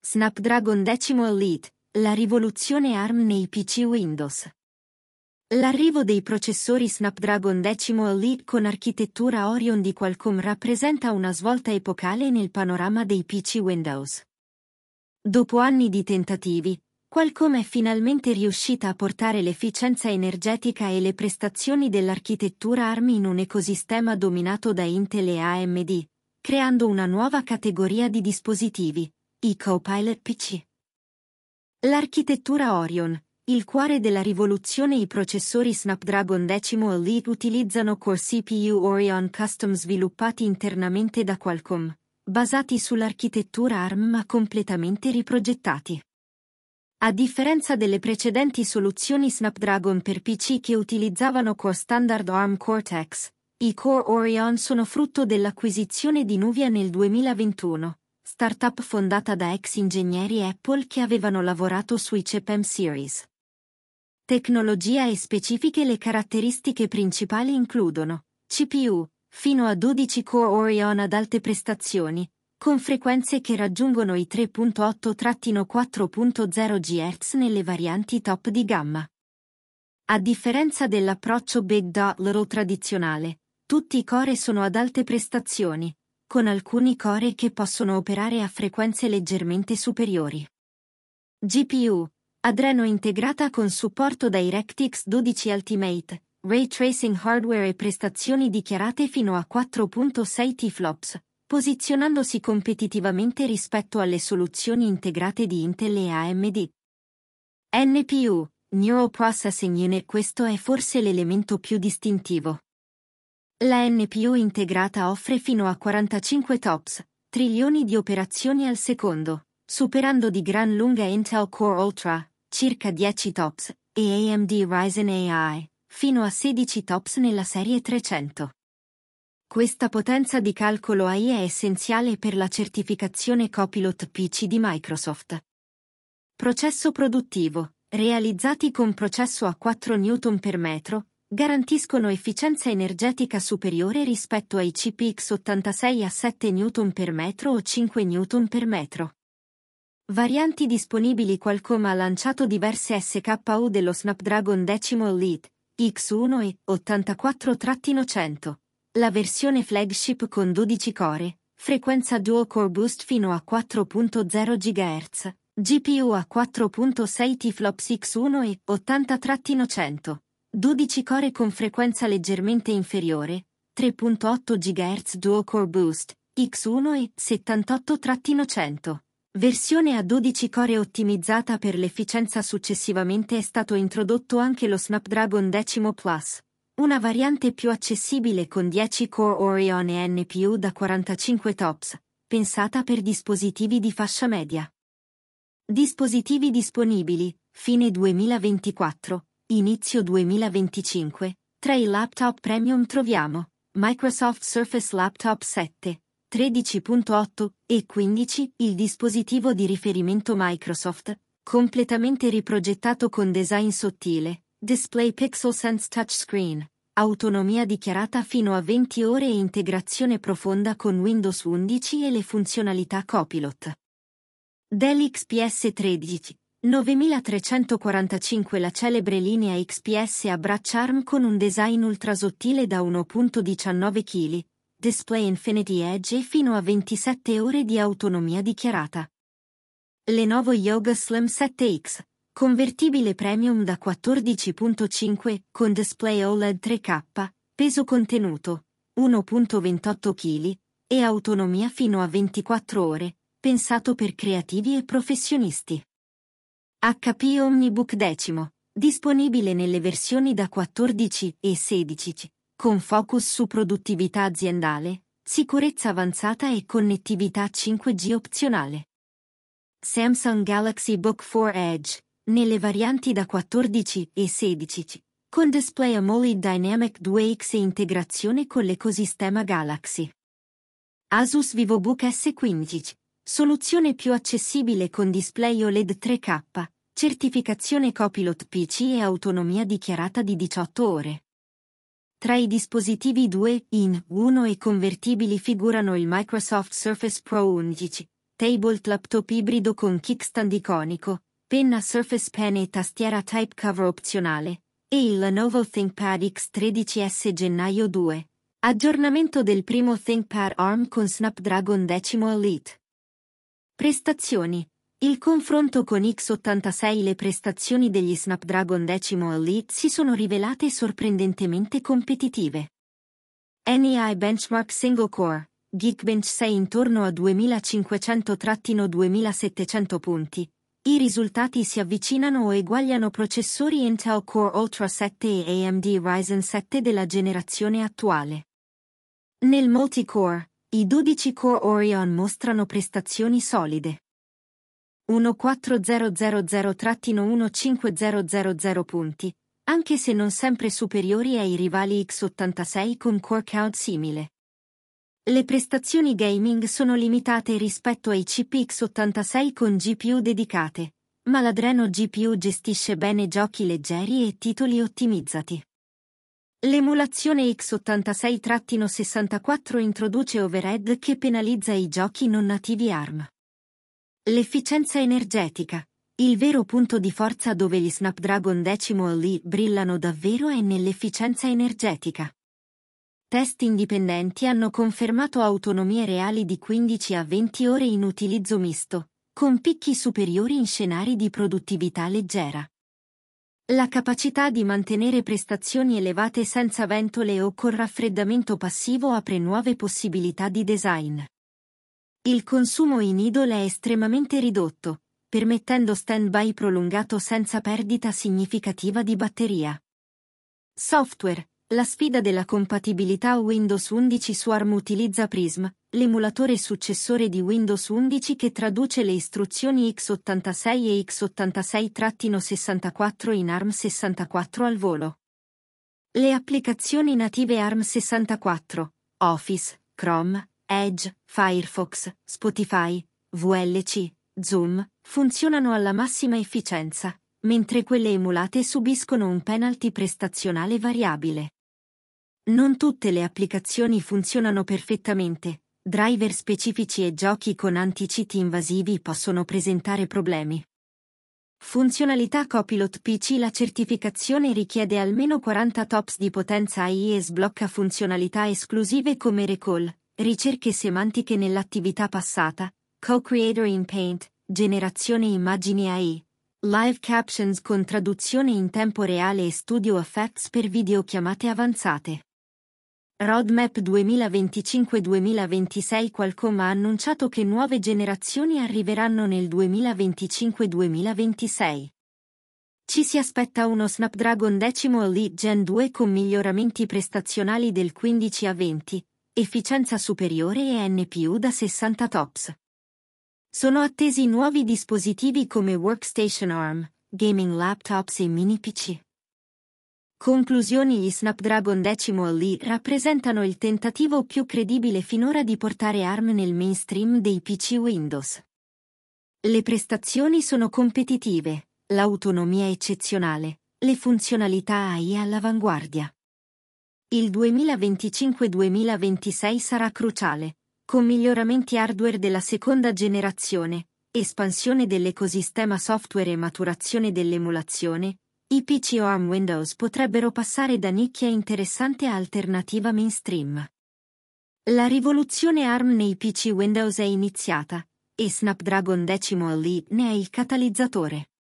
Snapdragon 10 Elite, la rivoluzione ARM nei PC Windows. L'arrivo dei processori Snapdragon 10 Elite con architettura Orion di Qualcomm rappresenta una svolta epocale nel panorama dei PC Windows. Dopo anni di tentativi, Qualcomm è finalmente riuscita a portare l'efficienza energetica e le prestazioni dell'architettura ARM in un ecosistema dominato da Intel e AMD, creando una nuova categoria di dispositivi, i Copilot PC. L'architettura Orion, il cuore della rivoluzione. I processori Snapdragon 10 Elite utilizzano Core CPU Orion Custom sviluppati internamente da Qualcomm, basati sull'architettura ARM ma completamente riprogettati. A differenza delle precedenti soluzioni Snapdragon per PC che utilizzavano Core Standard ARM Cortex, i Core Orion sono frutto dell'acquisizione di Nuvia nel 2021, startup fondata da ex ingegneri Apple che avevano lavorato sui chip M-Series. Tecnologia e specifiche. Le caratteristiche principali includono CPU, fino a 12 Core Orion ad alte prestazioni, con frequenze che raggiungono i 3.8-4.0 GHz nelle varianti top di gamma. A differenza dell'approccio Big Dot Little tradizionale, tutti i core sono ad alte prestazioni, con alcuni core che possono operare a frequenze leggermente superiori. GPU, Adreno integrata con supporto DirectX 12 Ultimate, Ray Tracing hardware e prestazioni dichiarate fino a 4.6 TFLOPS, posizionandosi competitivamente rispetto alle soluzioni integrate di Intel e AMD. NPU, Neural Processing Unit. Questo è forse l'elemento più distintivo. La NPU integrata offre fino a 45 TOPS, trilioni di operazioni al secondo, superando di gran lunga Intel Core Ultra, circa 10 TOPS, e AMD Ryzen AI, fino a 16 TOPS nella serie 300. Questa potenza di calcolo AI è essenziale per la certificazione Copilot PC di Microsoft. Processo produttivo, realizzati con processo a 4 Newton per metro, garantiscono efficienza energetica superiore rispetto ai chip x86 a 7 Newton per metro o 5 Newton per metro. Varianti disponibili. Qualcomm ha lanciato diverse SKU dello Snapdragon 10 Elite, X1 e 84-100, la versione flagship con 12 core, frequenza dual core boost fino a 4.0 GHz, GPU a 4.6 TFLOPS X1 e 80-100, 12 core con frequenza leggermente inferiore, 3.8 GHz dual core boost, X1 e 78-100. Versione a 12 core ottimizzata per l'efficienza. Successivamente è stato introdotto anche lo Snapdragon 10 Plus, una variante più accessibile con 10 Core Orion e NPU da 45 TOPS, pensata per dispositivi di fascia media. Dispositivi disponibili, fine 2024, inizio 2025, tra i laptop premium troviamo Microsoft Surface Laptop 7, 13.8 e 15, il dispositivo di riferimento Microsoft, completamente riprogettato con design sottile, display Pixel Sense touchscreen, autonomia dichiarata fino a 20 ore e integrazione profonda con Windows 11 e le funzionalità Copilot. Dell XPS 13, 9345. La celebre linea XPS abbraccia ARM con un design ultrasottile da 1.19 kg, display Infinity Edge e fino a 27 ore di autonomia dichiarata. Lenovo Yoga Slim 7X, convertibile premium da 14.5 con display OLED 3K, peso contenuto 1.28 kg e autonomia fino a 24 ore, pensato per creativi e professionisti. HP Omnibook 10, disponibile nelle versioni da 14 e 16, con focus su produttività aziendale, sicurezza avanzata e connettività 5G opzionale. Samsung Galaxy Book 4 Edge, nelle varianti da 14 e 16, con display AMOLED Dynamic 2X e integrazione con l'ecosistema Galaxy. Asus VivoBook S15, soluzione più accessibile con display OLED 3K, certificazione Copilot PC e autonomia dichiarata di 18 ore. Tra i dispositivi 2 in 1 e convertibili figurano il Microsoft Surface Pro 11, tablet laptop ibrido con kickstand iconico, penna Surface Pen e tastiera Type Cover opzionale, e il Lenovo ThinkPad X13S gennaio 2. Aggiornamento del primo ThinkPad ARM con Snapdragon 10 Elite. Prestazioni. Il confronto con x86. Le prestazioni degli Snapdragon 10 Elite si sono rivelate sorprendentemente competitive. NEI Benchmark Single Core, Geekbench 6 intorno a 2500-2700 punti. I risultati si avvicinano o eguagliano processori Intel Core Ultra 7 e AMD Ryzen 7 della generazione attuale. Nel multicore, i 12 Core Orion mostrano prestazioni solide. 14000-15000 punti, anche se non sempre superiori ai rivali x86 con core count simile. Le prestazioni gaming sono limitate rispetto ai chip x86 con GPU dedicate, ma l'Adreno GPU gestisce bene giochi leggeri e titoli ottimizzati. L'emulazione x86-64 introduce overhead che penalizza i giochi non nativi ARM. L'efficienza energetica. Il vero punto di forza dove gli Snapdragon 10 Elite brillano davvero è nell'efficienza energetica. Test indipendenti hanno confermato autonomie reali di 15 a 20 ore in utilizzo misto, con picchi superiori in scenari di produttività leggera. La capacità di mantenere prestazioni elevate senza ventole o con raffreddamento passivo apre nuove possibilità di design. Il consumo in idle è estremamente ridotto, permettendo stand-by prolungato senza perdita significativa di batteria. Software. La sfida della compatibilità Windows 11 su ARM utilizza Prism, l'emulatore successore di Windows 11 che traduce le istruzioni x86 e x86-64 in ARM 64 al volo. Le applicazioni native ARM 64, Office, Chrome, Edge, Firefox, Spotify, VLC, Zoom, funzionano alla massima efficienza, mentre quelle emulate subiscono un penalty prestazionale variabile. Non tutte le applicazioni funzionano perfettamente, driver specifici e giochi con anti-cheat invasivi possono presentare problemi. Funzionalità Copilot PC. La certificazione richiede almeno 40 TOPS di potenza AI e sblocca funzionalità esclusive come recall, ricerche semantiche nell'attività passata, Co-Creator in Paint, generazione immagini AI, Live Captions con traduzione in tempo reale e Studio Effects per videochiamate avanzate. Roadmap 2025-2026. Qualcomm ha annunciato che nuove generazioni arriveranno nel 2025-2026. Ci si aspetta uno Snapdragon 10 Elite Gen 2 con miglioramenti prestazionali del 15 a 20, efficienza superiore e NPU da 60 TOPS. Sono attesi nuovi dispositivi come Workstation ARM, gaming laptops e mini PC. Conclusioni. Gli Snapdragon 10 Elite rappresentano il tentativo più credibile finora di portare ARM nel mainstream dei PC Windows. Le prestazioni sono competitive, l'autonomia eccezionale, le funzionalità AI all'avanguardia. Il 2025-2026 sarà cruciale, con miglioramenti hardware della seconda generazione, espansione dell'ecosistema software e maturazione dell'emulazione. I PC ARM Windows potrebbero passare da nicchia interessante a alternativa mainstream. La rivoluzione ARM nei PC Windows è iniziata, e Snapdragon 10 Elite ne è il catalizzatore.